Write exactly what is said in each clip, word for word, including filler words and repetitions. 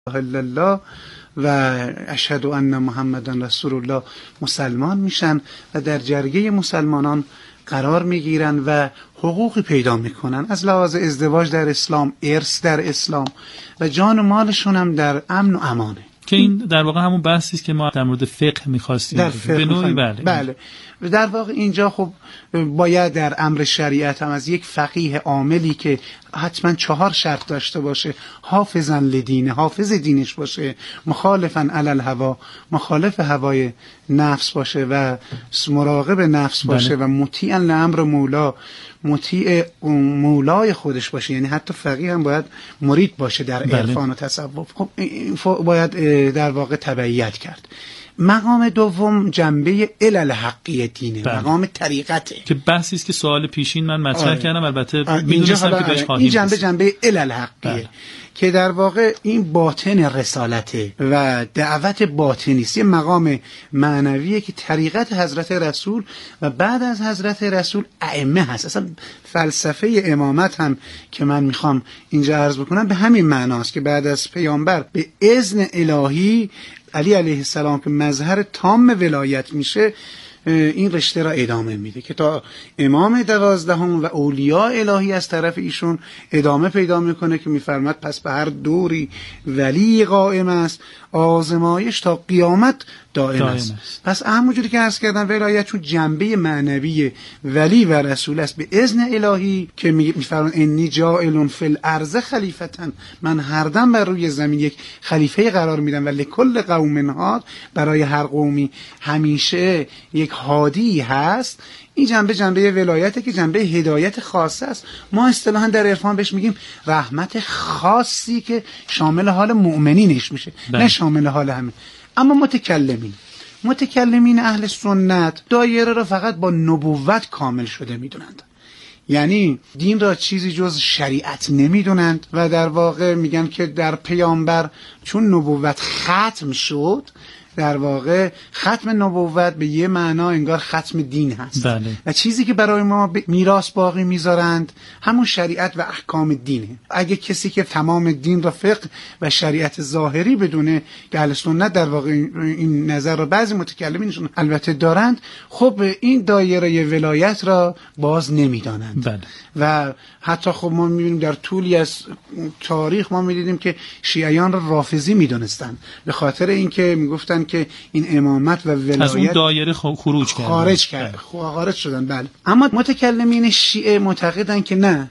الا الله و اشهد ان محمدن رسول الله مسلمان میشن و در جرگه مسلمانان قرار میگیرن و حقوقی پیدا میکنن از لحاظ ازدواج در اسلام، ارث در اسلام و جان و مالشون هم در امن و امانه. که این در واقع همون بحثی است که ما در مورد فقه می‌خواستیم در فقه به نوعی. بله بله و در واقع اینجا خب باید در امر شریعت هم از یک فقیه عاملی که حتما چهار شرط داشته باشه، حافظا لدینه، حافظ دینش باشه، مخالفا علی الهوا، مخالف هوای نفس باشه و مراقب نفس باشه بله. و مطیعا لامر مولا، مطیع مولای خودش باشه، یعنی حتی فقیه هم باید مرید باشه در بله. عرفان و تصوف. خب باید در واقع تبعیت کرد. مقام دوم جنبه علل حقیه دینه، بله. مقام طریقته که بحثی است که سوال پیشین من مطرح آره. کردم، البته میدونستم که بهش خواهیم این جنبه جنبه علل حقیه بله. که در واقع این باطن رسالته و دعوت باطنی است، یه مقام معنویه که طریقت حضرت رسول و بعد از حضرت رسول ائمه هست. اصلا فلسفه امامت هم که من میخوام اینجا عرض بکنم به همین معناست که بعد از پیامبر به اذن الهی علی علیه السلام که مظهر تام ولایت میشه این رشته را ادامه میده که تا امام دوازدهم و اولیاء الهی از طرف ایشون ادامه پیدا میکنه که میفرماد پس به هر دوری ولی قائم است، آزمایش تا قیامت دائم, دائم است. است پس همونجوری که عرض کردم ولایت چون جنبه معنوی ولی و رسول است به اذن الهی که میفرمان انی جاعل فی الارض خلیفتا، من هر دم بر روی زمین یک خلیفه قرار میدم و لکل قوم هاد، برای هر قومی همیشه یک هادی هست. این جنبه جنبه ولایته که جنبه هدایت خاصه است. ما اصطلاحاً در عرفان بهش میگیم رحمت خاصی که شامل حال مؤمنینش میشه بله. نه شامل حال همه. اما متکلمین متکلمین اهل سنت دایره را فقط با نبوت کامل شده میدونند، یعنی دین را چیزی جز شریعت نمیدونند و در واقع میگن که در پیامبر چون نبوت ختم شد، در واقع ختم نبوت به یه معنا انگار ختم دین هست بله. و چیزی که برای ما میراث باقی میذارند همون شریعت و احکام دینه. اگه کسی که تمام دین را فقه و شریعت ظاهری بدونه، که اهل سنت در واقع این نظر را بعضی متکلمینشون البته دارند، خب این دایره ولایت را باز نمیدانند بله. و حتی خب ما میبینیم در طولی از تاریخ ما میدیدیم که شیعیان را رافضی میدونستند به خاطر اینکه میگفتن که این امامت و ولایت از اون دایره خروج کردن، خارج کرد خارج شدن بله. اما متکلمین شیعه معتقدن که نه،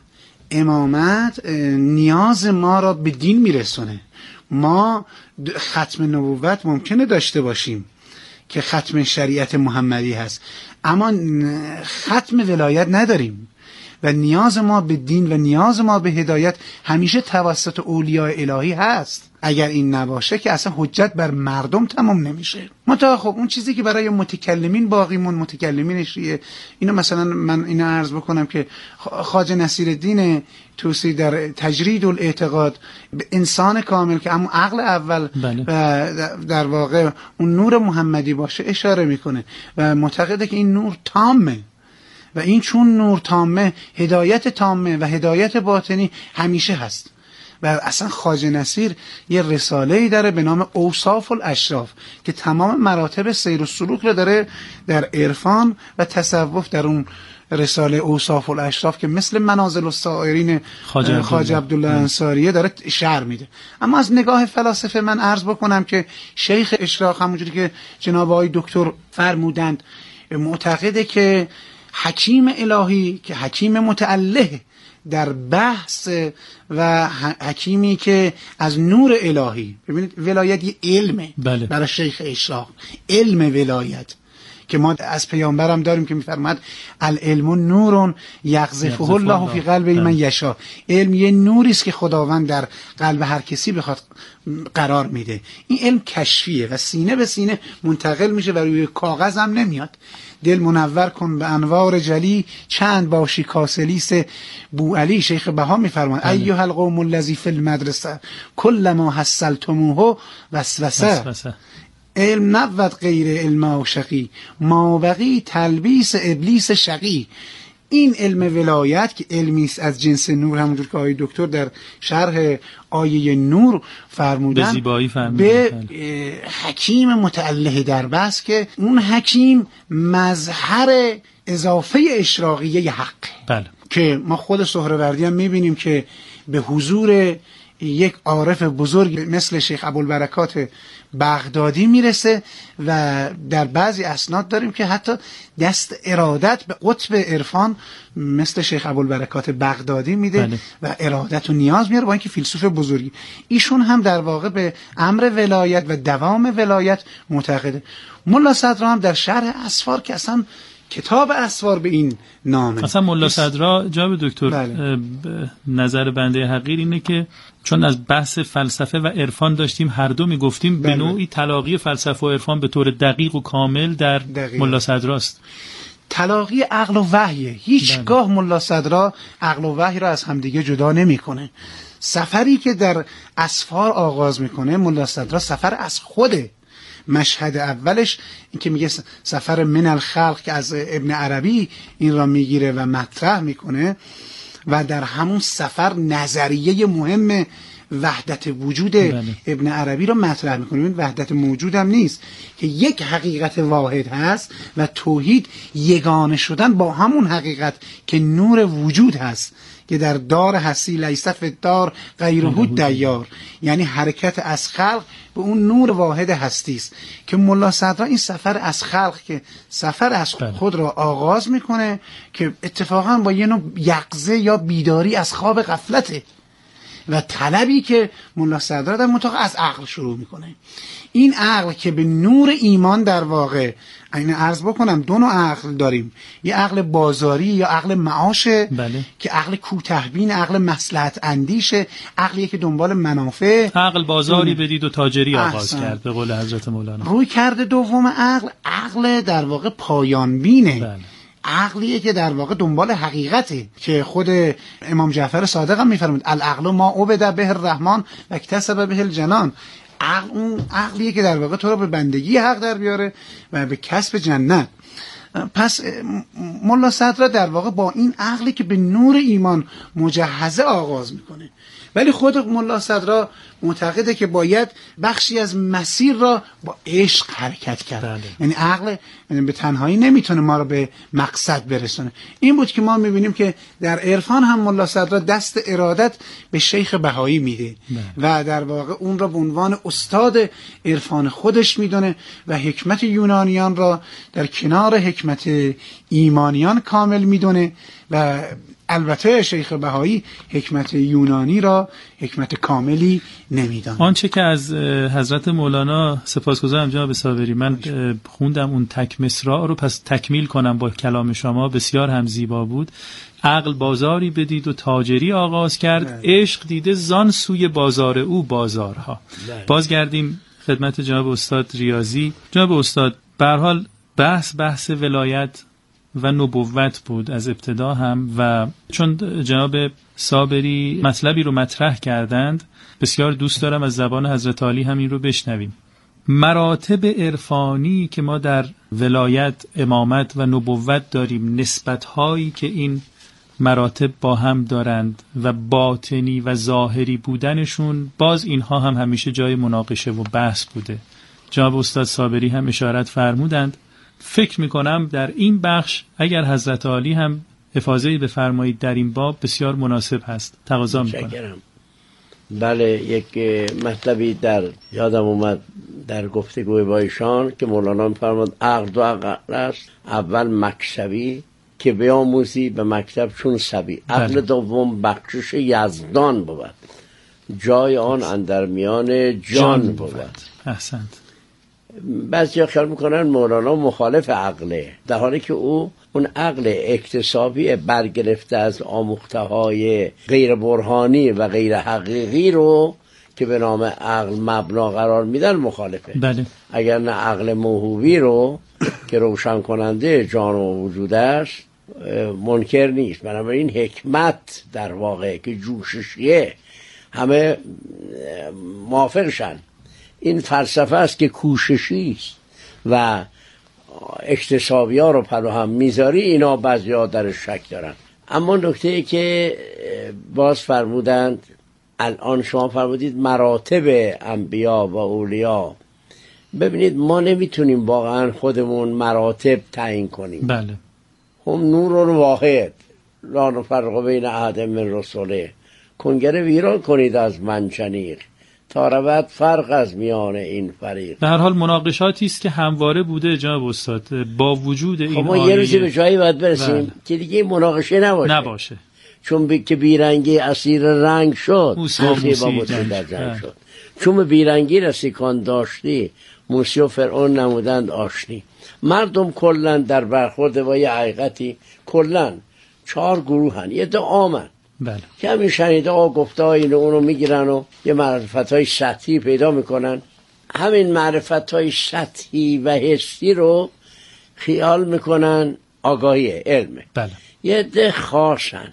امامت نیاز ما را به دین میرسونه. ما ختم نبوت ممکنه داشته باشیم که ختم شریعت محمدی هست، اما ختم ولایت نداریم و نیاز ما به دین و نیاز ما به هدایت همیشه توسط اولیاء الهی هست. اگر این نباشه که اصلا حجت بر مردم تمام نمیشه. منتها خب اون چیزی که برای متکلمین باقی مون، متکلمین شیعه، اینو مثلا من اینو عرض بکنم که خواجه نصیرالدین طوسی در تجرید الاعتقاد به انسان کامل که همون عقل اول بله. و در واقع اون نور محمدی باشه اشاره میکنه و معتقده که این نور تامه و این چون نور تامه، هدایت تامه و هدایت باطنی همیشه هست. و اصلا خواجه نصیر یه رساله‌ای داره به نام اوصاف الاشراف که تمام مراتب سیر و سلوک رو داره در عرفان و تصوف در اون رساله اوصاف الاشراف که مثل منازل السائرین خواجه عبدالله انصاریه داره شرح میده. اما از نگاه فلاسفه من عرض بکنم که شیخ اشراق همونجوری که جناب آقای دکتر فرمودند معتقده که حکیم الهی که حکیم متعله در بحث و حکیمی که از نور الهی، ببینید ولایت یه علمه بله. برای شیخ اشراق علم ولایت که ما از پیامبرم داریم که میفرماد العلم نور یقذفه الله فی قلب من یشاء. علم یه نوری است که خداوند در قلب هر کسی بخواد قرار میده. این علم کشفیه و سینه به سینه منتقل میشه و روی کاغذ هم نمیاد. دل منور کن به انوار جلی، چند باشی کاسلیس بوعلی. شیخ بها میفرمان ایها القوم الذی فی المدرسه کلما حصلتموه وسوسه. علم نبود غیر علم عاشقی، ما بقی تلبیس ابلیس شقی. این علم ولایت که علمی است از جنس نور، همونجور که آقای دکتر در شرح آیه نور فرمودن، به زیبایی فرمودن، به حکیم متعله در بس که اون حکیم مظهر اضافه اشراقیه حق. بله. که ما خود سهروردی هم میبینیم که به حضور یک عارف بزرگ مثل شیخ ابوالبرکات بغدادی میرسه و در بعضی اسناد داریم که حتی دست ارادت به قطب عرفان مثل شیخ ابوالبرکات بغدادی میده. بله. و ارادت و نیاز میاره، با اینکه فیلسوف بزرگی. ایشون هم در واقع به امر ولایت و دوام ولایت معتقده. ملا صدرا هم در شرح اسفار که اصلا کتاب اسفار به این نامه، اصلا ملا صدرا جناب دکتر، بله. نظر بنده حقیر اینه که چون از بحث فلسفه و عرفان داشتیم، هر دو میگفتیم بله. به نوعی تلاقی فلسفه و عرفان به طور دقیق و کامل در دقیق. ملا صدراست. تلاقی عقل و وحیه. هیچگاه بله. ملا صدرا عقل و وحی را از همدیگه جدا نمیکنه. سفری که در اسفار آغاز میکنه ملا صدرا سفر از خوده. مشهد اولش این که میگه سفر من الخلق که از ابن عربی این را میگیره و مطرح میکنه و در همون سفر نظریه مهم وحدت وجود بله. ابن عربی را مطرح میکنه. این وحدت موجود هم نیست که یک حقیقت واحد هست و توحید یگانه شدن با همون حقیقت که نور وجود هست که در دار هستی لیست فی الدار غیره دیار، یعنی حرکت از خلق به اون نور واحد هستی است که ملا صدرا این سفر از خلق که سفر از خود را آغاز میکنه که اتفاقا با یه نوع یقظه یا بیداری از خواب غفلته و طلبی که ملا صدرا در منطقه از عقل شروع میکنه. این عقل که به نور ایمان در واقع، این عرض بکنم دو نوع عقل داریم، یه عقل بازاری یا عقل معاشه بله. که عقل کوتاه‌بین، عقل مصلحت اندیشه، عقلیه که دنبال منافع. عقل بازاری بدید و تاجری آغاز کرد به قول حضرت مولانا. روی کرده دوم عقل، عقل در واقع پایان بینه بله. عقلیه که در واقع دنبال حقیقته که خود امام جعفر صادق هم میفرمود العقل ما عبد به الرحمن و اکتسب به الجنان. عقل اون عقلیه که در واقع تو رو به بندگی حق در بیاره و به کسب جنت. پس ملا صدرا در واقع با این عقلی که به نور ایمان مجهزه آغاز میکنه، ولی خود ملا صدرا معتقده که باید بخشی از مسیر را با عشق حرکت کرد بله. یعنی عقل یعنی به تنهایی نمیتونه ما را به مقصد برسونه. این بود که ما میبینیم که در عرفان هم ملا صدرا دست ارادت به شیخ بهایی میده بله. و در واقع اون را به عنوان استاد عرفان خودش میدونه و حکمت یونانیان را در کنار حکمت ایمانیان کامل میدونه و البته شیخ بهایی حکمت یونانی را حکمت کاملی نمیداند. آنچه که از حضرت مولانا، سپاسگزارم جناب صابری، من خوندم اون تک مصرع رو، پس تکمیل کنم با کلام شما، بسیار هم زیبا بود. عقل بازاری بدید و تاجری آغاز کرد، عشق دیده زان سوی بازار او بازارها. بازگردیم خدمت جناب استاد ریاضی. جناب استاد، به هر حال بحث بحث ولایت و نبوت بود از ابتدا هم، و چون جناب صابری مطلبی رو مطرح کردند بسیار دوست دارم از زبان حضرت عالی هم این رو بشنویم. مراتب عرفانی که ما در ولایت، امامت و نبوت داریم، نسبت‌هایی که این مراتب با هم دارند و باطنی و ظاهری بودنشون، باز اینها هم همیشه جای مناقشه و بحث بوده. جناب استاد صابری هم اشارت فرمودند. فکر میکنم در این بخش اگر حضرت عالی هم افاضه‌ای بفرمایید در این باب بسیار مناسب هست. تقاضا میکنم. بله، یک مطلبی در یادم اومد در گفتگوی با ایشان که مولانا میفرماد عقل دو عقل است، اول مکسبی که بیاموزی به مکتب چون سبی، عقل دوم بخشش یزدان بود، جای آن اندر میان جان, جان بود. بود احسنت. بعضی خیال میکنن مولانا مخالف عقله، در حالی که او اون عقل اکتسابی برگرفته از آموخته‌های غیر برهانی و غیر حقیقی رو که به نام عقل مبنا قرار میدن مخالفه. بله. اگر نه عقل موهوبی رو که روشن کننده جان و وجودش منکر نیست. بنابراین حکمت در واقع که جوششیه همه موافقشن. این فلسفه است که کوششی است و اکتسابی ها رو پلو هم میذاری، اینا بعضی ها در شک دارن. اما نکته ای که باز فرمودند، الان شما فرمودید مراتب انبیا و اولیا. ببینید ما نمیتونیم واقعا خودمون مراتب تعیین کنیم. بله. هم نور واحد لا نفرق بین احد من رسله، کنگره ویران کنید از منجنیق، تا رود فرق از میان این فریق. به هر حال مناقشاتی است که همواره بوده جناب استاد با وجود این خب ما آیه. یه روزی به جایی باید برسیم بله. که دیگه مناقشه نباشه نباشه، چون بی... که بیرنگی اسیر رنگ شد، موسی با موسی در جنگ شد. چون به بیرنگی رسیکان داشتی، موسی و فرعون نمودند آشتی. مردم کلن در برخورد با یه حقیقتی کلن چهار گروهن، یه دو عامن. بله. که همین شنیده ها گفته ها اینو اونو میگیرن و یه معرفت های سطحی پیدا میکنن. همین معرفت های سطحی و حسی رو خیال میکنن آگاهی علمه. بله. یه ده خاصن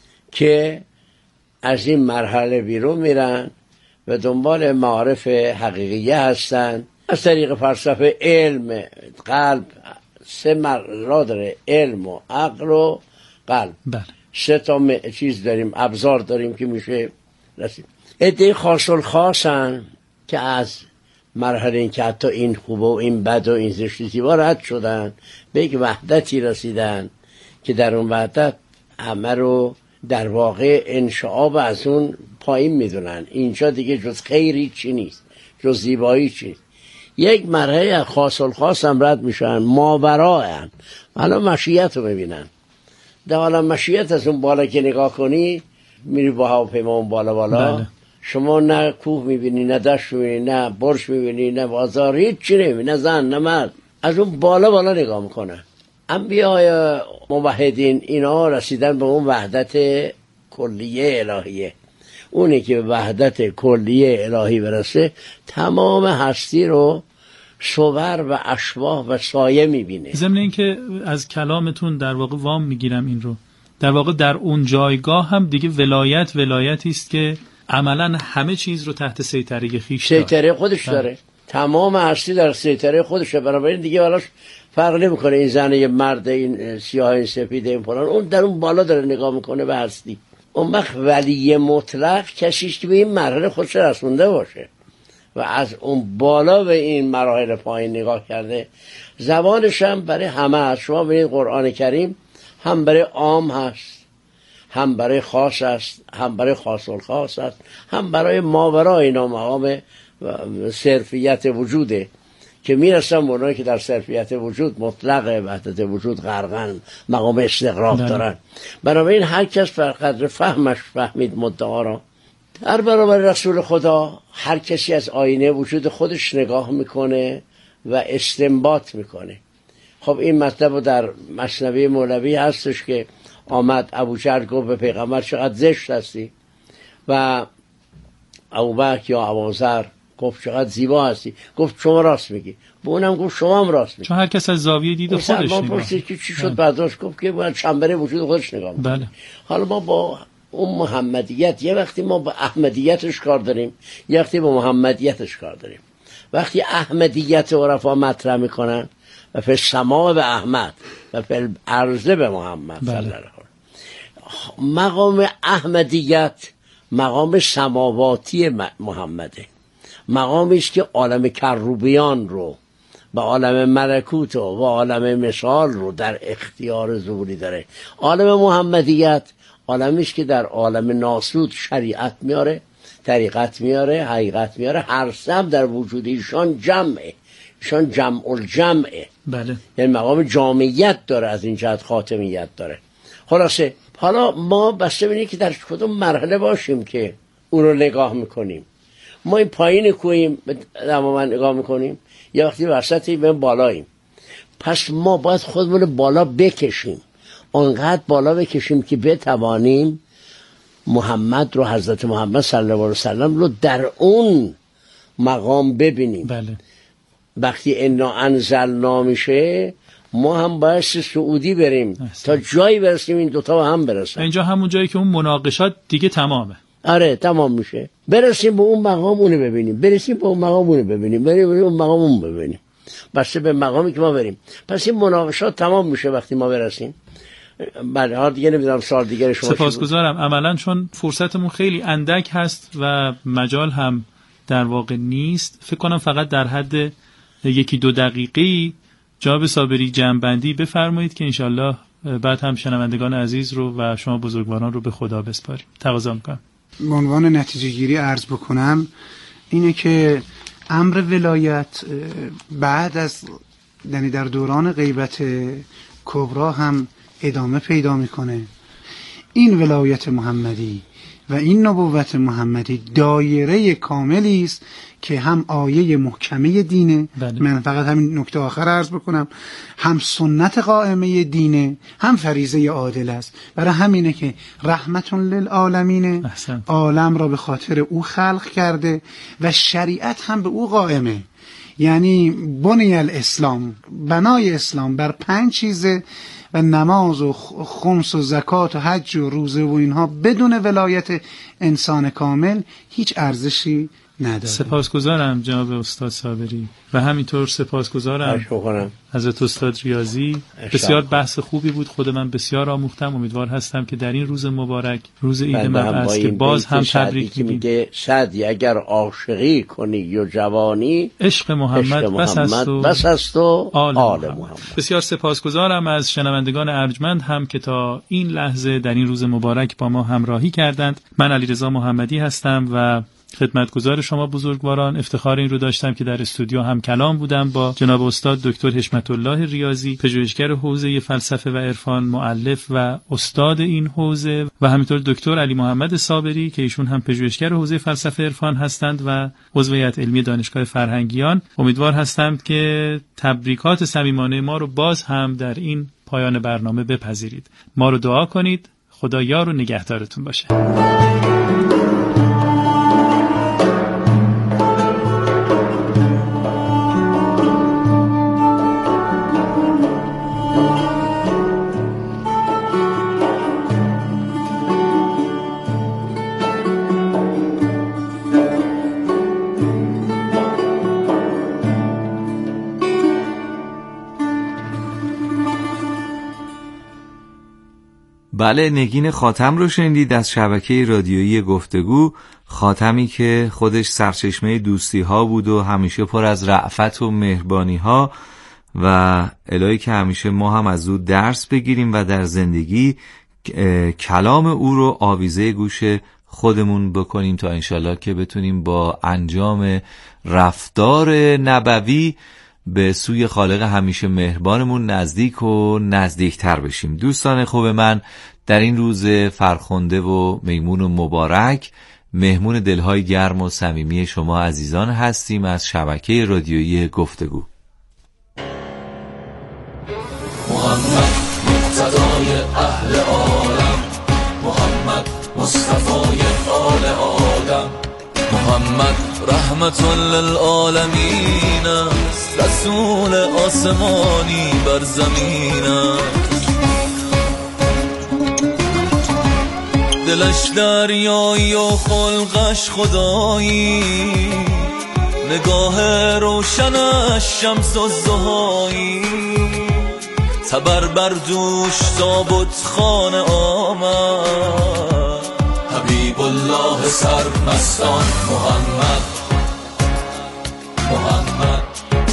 که از این مرحله بیرون میرن و دنبال معارف حقیقیه هستن از طریق فلسفه. علم قلب سه مرحله داره، علم و عقل و قلب. بله. سه تا چیز داریم، ابزار داریم که میشه رسید. عده خاص الخاصن که از مرحله این که حتی این خوبه و این بد و این زشت زیبا رد شدن، به یک وحدتی رسیدن که در اون وحدت همه رو در واقع انشعاب از اون پایین میدونن. اینجا دیگه جز خیری چی نیست، جز زیبایی چی نیست. یک مرحله خاص الخاص هم رد میشن، ماورای هم حالا مشیت رو ببینن. در حالا مشیت از اون بالا که نگاه کنی، میری با هواپیما اون بالا بالا. بله. شما نه کوه میبینی، نه دشت میبینی، نه برج میبینی، نه بازار، هیچ چی نمیبینی، نه زن نه مرد. از اون بالا بالا نگاه میکنه. انبیاء موحدین اینا رسیدن به اون وحدت کلیه الهیه. اونی که به وحدت کلیه الهی برسه تمام هستی رو صور و اشباح و سایه میبینه. ضمن این که از کلامتون در واقع وام میگیرم این رو، در واقع در اون جایگاه هم دیگه ولایت ولایتی است که عملا همه چیز رو تحت سیطره خیش داره، سیطره خودش داره. داره تمام هستی در سیطره خودشه. بنابراین دیگه ولاش فرق نمیکنه این زن یه مرد، این سیاه این سفید این فلان، اون در اون بالا داره نگاه میکنه به هستی. اون وقت ولی مطلق کسیش که به این مرحله خودش رسونده باشه و از اون بالا به این مراحل پایین نگاه کرده. زبانش هم برای همه هست. شما ببینید قرآن کریم هم برای عام هست، هم برای خاص است، هم برای خاص الخاص است، هم برای ماورای اینا مقام صرفیت وجوده که میرسن به اونایی که در صرفیت وجود مطلق وحدت وجود غرقن، مقام استغراق دارن. بنابراین هر کس بر قدر فهمش فهمید مدعا را. در برابر رسول خدا هر کسی از آینه وجود خودش نگاه میکنه و استنباط میکنه. خب این مطلب در مثنوی مولوی هستش که آمد ابوجهل گفت به پیغمبر چقدر زشت هستی و ابوبکر یا ابوذر گفت چقدر زیبا هستی. گفت شما راست میگی. به اونم گفت شما هم راست میگی. چون هر کس از زاویه دید خودش نگاه. سلمان پرسید که چی شد؟ برداشت گفت که باید چنبره وجود خودش نگاه میکنه. بله. حالا ما با اون محمدیت یه وقتی ما با احمدیتش کار داریم، یه وقتی با محمدیتش کار داریم. وقتی احمدیت عرفا مطرح میکنن و فی السماء به احمد و فی الارض به محمد صلی الله علیه و مقام احمدیت مقام سماواتی محمده، مقامی است که عالم کروبیان رو و عالم ملکوت و عالم مثال رو در اختیار ظهوری داره. عالم محمدیت عالمی است که در عالم ناسوت شریعت میاره، طریقت میاره، حقیقت میاره. هر سم در وجود ایشان جمعه، ایشان جمع الجمعه. بله. یعنی مقام جامعیت داره، از این جهت خاتمیت داره. خلاصه حالا ما بسته بینیم که در کدوم مرحله باشیم که اون رو نگاه میکنیم. ما این پایین کویم تماما نگاه میکنیم یا وقتی وسطی به بالاییم. پس ما باید خودمون بالا بکشیم، اونقدر بالا بکشیم که بتوانیم محمد رو، حضرت محمد صلی الله علیه و سلم رو در اون مقام ببینیم. بله. وقتی انا انزلنا میشه ما هم باید سعودی بریم احسن. تا جایی برسیم این دوتا با هم برسن. اینجا همون جایی که اون مناقشات دیگه تمامه. آره تمام میشه. برسیم به اون مقام اونو ببینیم، برسیم به اون مقام اونو ببینیم، بریم به اون مقام اون ببینیم. بسته به مقامی که ما بریم. پس این مناقشات تمام میشه وقتی ما برسیم. بله ها دیگه نمیدونم سال دیگه شما. سپاسگزارم. عملا چون فرصتمون خیلی اندک هست و مجال هم در واقع نیست، فکر کنم فقط در حد یکی دو دقیقه‌ای جناب صابری جمع‌بندی بفرمایید که انشالله بعد هم شنوندگان عزیز رو و شما بزرگواران رو به خدا بسپاریم. تقاضا میکنم. به عنوان نتیجه گیری عرض بکنم اینه که امر ولایت بعد از یعنی در دوران غیبت کبرا هم ادامه پیدا میکنه. این ولایت محمدی و این نبوت محمدی دایره کاملی است که هم آیه محکمه دینه، بله. من فقط همین نکته آخر عرض بکنم، هم سنت قائمه دینه، هم فریضه عادل است. برای همینه که رحمت للعالمین، عالم را به خاطر او خلق کرده و شریعت هم به او قائمه. یعنی بنی الاسلام، بنای اسلام بر پنج چیزه و نماز و خمس و زکات و حج و روزه و اینها بدون ولایت انسان کامل هیچ ارزشی نداره. سپاسگزارم جناب استاد صابری و همینطور سپاسگزارم حضرت استاد ریاضی. بسیار بحث خوبی بود، خود من بسیار آموختم. امیدوار هستم که در این روز مبارک، روز عید مبعث، که باز هم تبریک میگه سعدی اگر عاشقی کنی یا جوانی، عشق محمد, محمد بس است و, بس است و آل محمد. محمد. بسیار سپاسگزارم از شنوندگان ارجمند هم که تا این لحظه در این روز مبارک با ما همراهی کردند. من علیرضا محمدی هستم و خدمتگزار شما بزرگواران. افتخار این رو داشتم که در استودیو هم کلام بودم با جناب استاد دکتر حشمت الله ریاضی، پژوهشگر حوزه فلسفه و عرفان، مؤلف و استاد این حوزه، و همینطور دکتر علی محمد صابری که ایشون هم پژوهشگر حوزه فلسفه عرفان هستند و عضو هیئت علمی دانشگاه فرهنگیان. امیدوار هستم که تبریکات صمیمانه ما رو باز هم در این پایان برنامه بپذیرید. ما رو دعا کنید. خدا یار و نگهدارتون باشه. بله، نگین خاتم رو شنیدید از شبکه رادیویی گفتگو. خاتمی که خودش سرچشمه دوستی ها بود و همیشه پر از رأفت و مهربانی ها و الهی که همیشه ما هم از او درس بگیریم و در زندگی کلام او رو آویزه گوش خودمون بکنیم تا انشالله که بتونیم با انجام رفتار نبوی به سوی خالق همیشه مهربانمون نزدیک و نزدیکتر بشیم. دوستان خوب من، در این روز فرخنده و میمون و مبارک مهمون دلهای گرم و صمیمی شما عزیزان هستیم از شبکه رادیویی گفتگو. محمد مقتدای اهل عالم، محمد مصطفای آل آدم، محمد رحمت للعالمین است، رسول آسمانی بر زمین است. دلش دریایی و خلقش خدایی، نگاه روشنش شمس الضحایی، تبر بر دوش تابوت خانه آمد، حبیب الله سرمستان محمد محمد.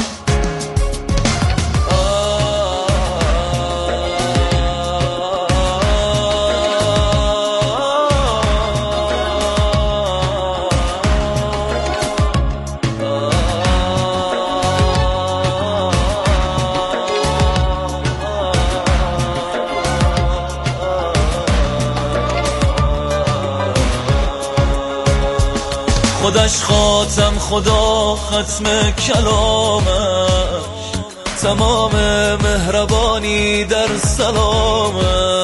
خودش خاتم، خدا ختم کلامش، تمام مهربانی در سلامش،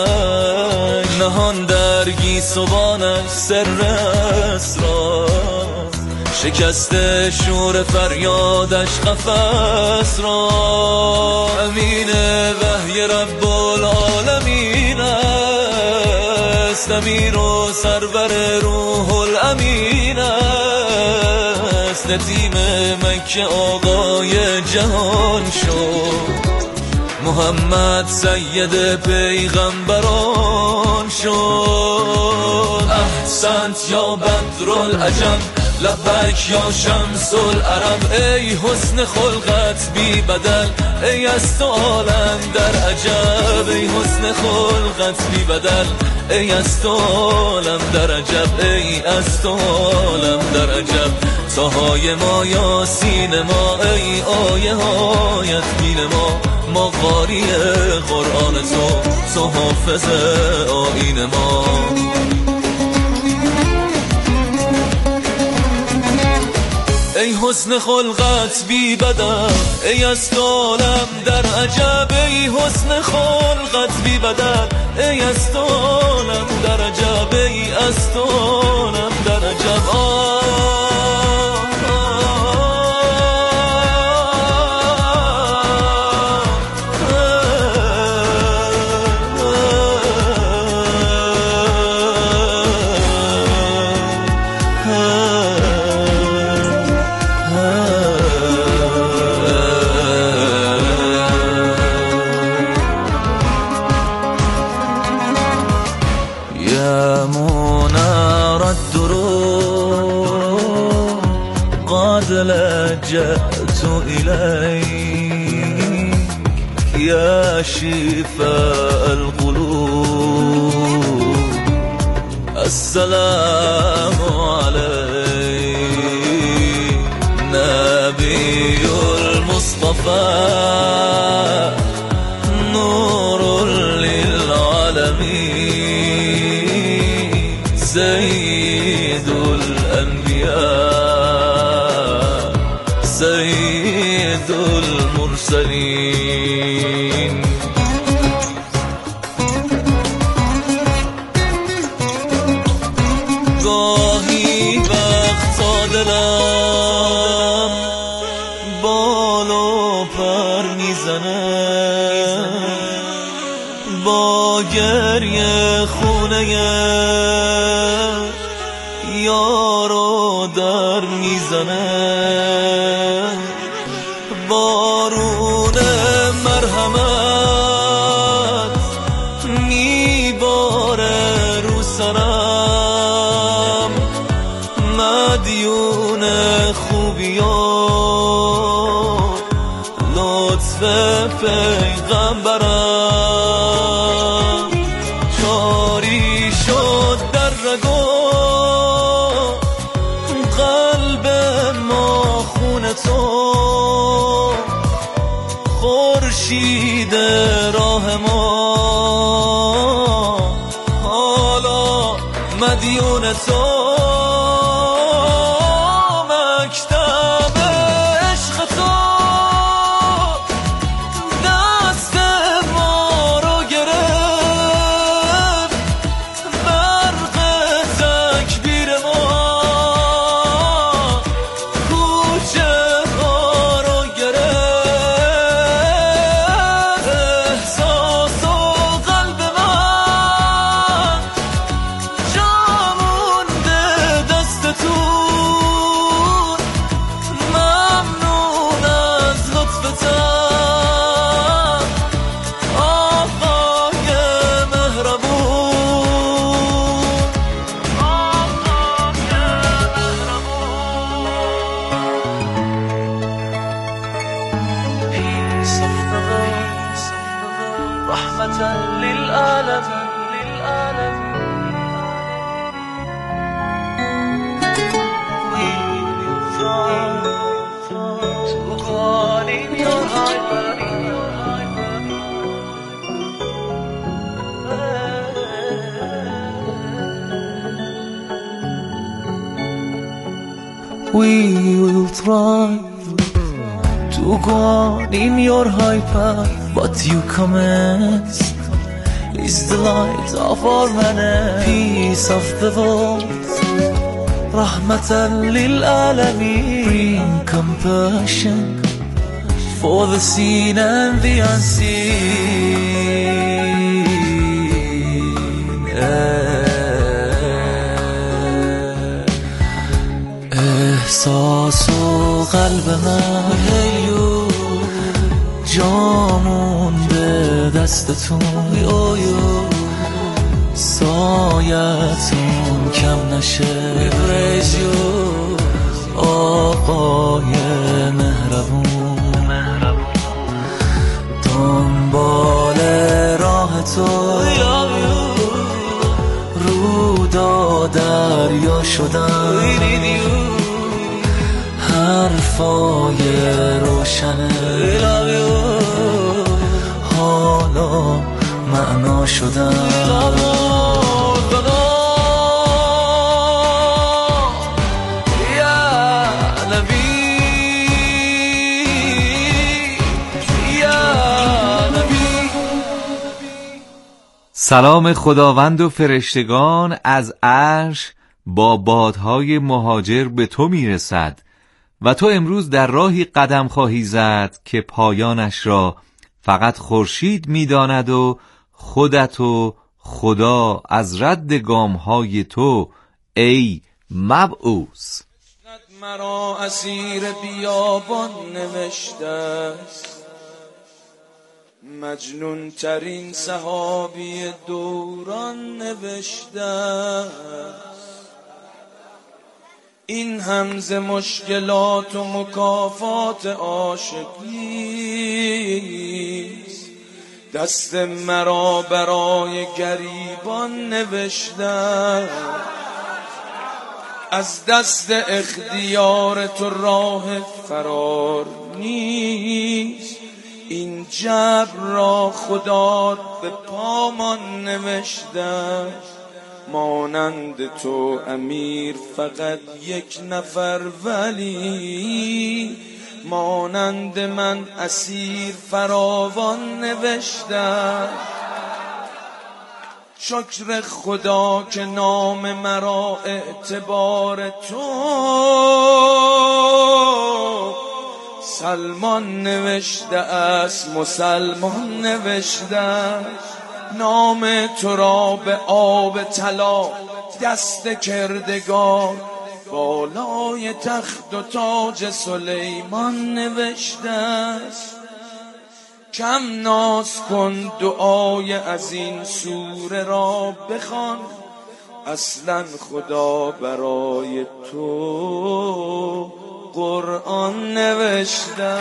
نهان در گیسوانش سر اسرار، شکست شور فریادش قفس را، امین وحی رب العالمین است، امیر و سرور روح الامین است، فصل تیم مکه آقای جهان شد، محمد سید پیغمبران شد. احسنت یا بدرالعجم، لبیک یا شمس العرب، ای حسن خلقت بی بدل، ای از تو عالم در عجب، ای حسن خلقت بی بدل، ای از تو عالم در عجب، ای از تو عالم در عجب. تاهای ما یاسین ما، ای آیه هایت بین ما، ما قاری قرآن تو، تو حافظ آیین ما. ای حسن خلقت بی بدل، ای از تو عالم در عجب، ای حسن خلقت بی بدل، ای از تو عالم در عجب، ای از تو عالم در عجب. لجأت إليك يا شفاء القلوب، السلام عليك نبي المصطفى، نور للعالمين، سيد الأنبياء، سيد المرسلين. گاهی وقتا دلم بال و پر میزنه، با گریه خونه یارو در میزنه، بارون مرحمت میباره رو سرم، مدیون خوبیان لطف پیغمبرم، جاری شد در رگو قلب ما خون تو، خورشید راه ما حالا مدیون تو، مکتب عشق تو دست ما رو گرفت، برق تکبیر ما کوچه ها رو گرفت، احساس و قلب من جا مونده دستتون، ممنون از لطفتم آقای مهربون، آقای مهربون. Peace of the Lord, رحمة للعالمين، we will try to go on in your high We will try to go on in your high path, but you commenced is the light of our manner, peace of the world, rahmatan lil alamin, bring compassion for the seen and the unseen. احساس و قلب من هیو جامون به دستتون سایتون کم نشه آقای مهربون دنبال راه تو رودا دریا شدن حرفای روشنه حالا معنا شدن سلام خداوند و فرشتگان از عرش با بادهای مهاجر به تو میرسد و تو امروز در راهی قدم خواهی زد که پایانش را فقط خورشید میداند و خودت و خدا از رد گامهای تو ای مبعوث. مرا اسیر بیابان نوشته است مجنون ترین صحابی دوران نوشته است این همز مشکلات و مکافات عاشقیست دست مرا برای گریبان نوشته از دست اختیار تو راه فرار نیست این جبر را خدا به پامان نوشته مانند تو امیر فقط یک نفر ولی مانند من اسیر فراوان نوشته شکر خدا که نام مرا اعتبار تو سلمان نوشته است مسلمان نوشته نام تو را به آب طلا دست کردگار بالای تخت و تاج سلیمان نوشته است کم ناز کن دعای از این سوره را بخوان اصلا خدا برای تو قرآن نوشته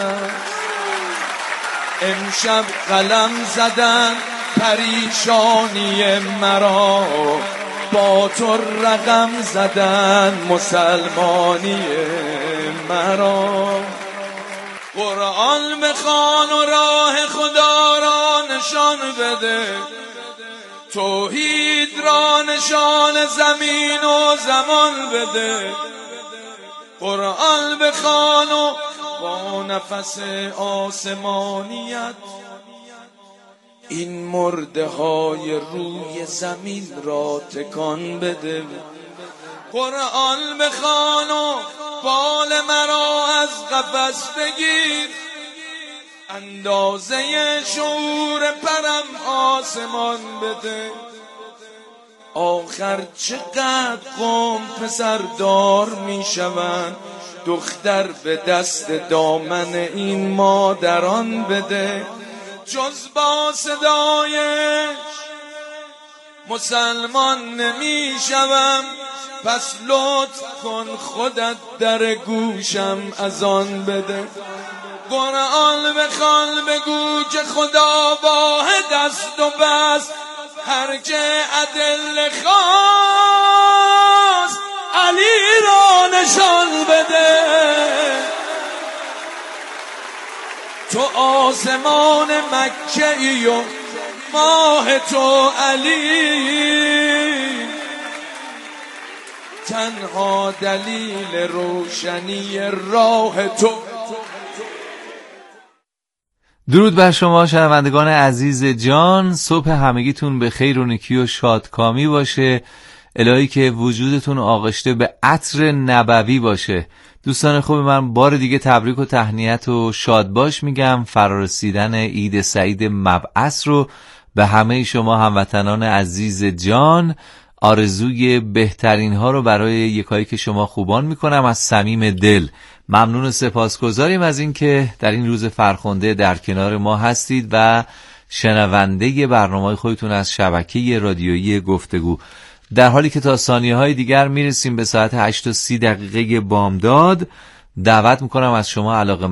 امشب قلم زدن پریشانی مرا با تو رقم زدن مسلمانی مرا قرآن بخوان و راه خدا را نشان بده توحید را نشان زمین و زمان بده قرآن بخوان و با نفس آسمانیت این مرده های روی زمین را تکان بده قرآن بخوان و بال مرا از قفس بگیر اندازه شعور پرم آسمان بده آخر چقدر قوم پسر دار می شوند دختر به دست دامن این مادران بده جز با صدایش مسلمان نمی شوم پس لطف کن خودت در گوشم اذان بده قرآن بخوان بگو که خدا واحد است و بس هر که عدل خواست علی را نشان بده تو آسمان مکه ای و ماه تو علی تنها دلیل روشنی راه تو. درود بر شما شنوندگان عزیز جان، صبح همگیتون به خیر و نیکی و شادکامی باشه. الهی که وجودتون آغشته به عطر نبوی باشه. دوستان خوب من بار دیگه تبریک و تهنیت و شادباش میگم. فرارسیدن عید سعید مبعث رو به همه شما هموطنان عزیز جان آرزوی بهترین ها رو برای یکایی که شما خوبان میکنم از صمیم دل. ممنون و سپاسگزاریم از این که در این روز فرخنده در کنار ما هستید و شنونده برنامه خودتون از شبکه رادیویی گفتگو. در حالی که تا ثانیه های دیگر میرسیم به ساعت هشت و سی دقیقه بامداد، دعوت میکنم از شما علاقه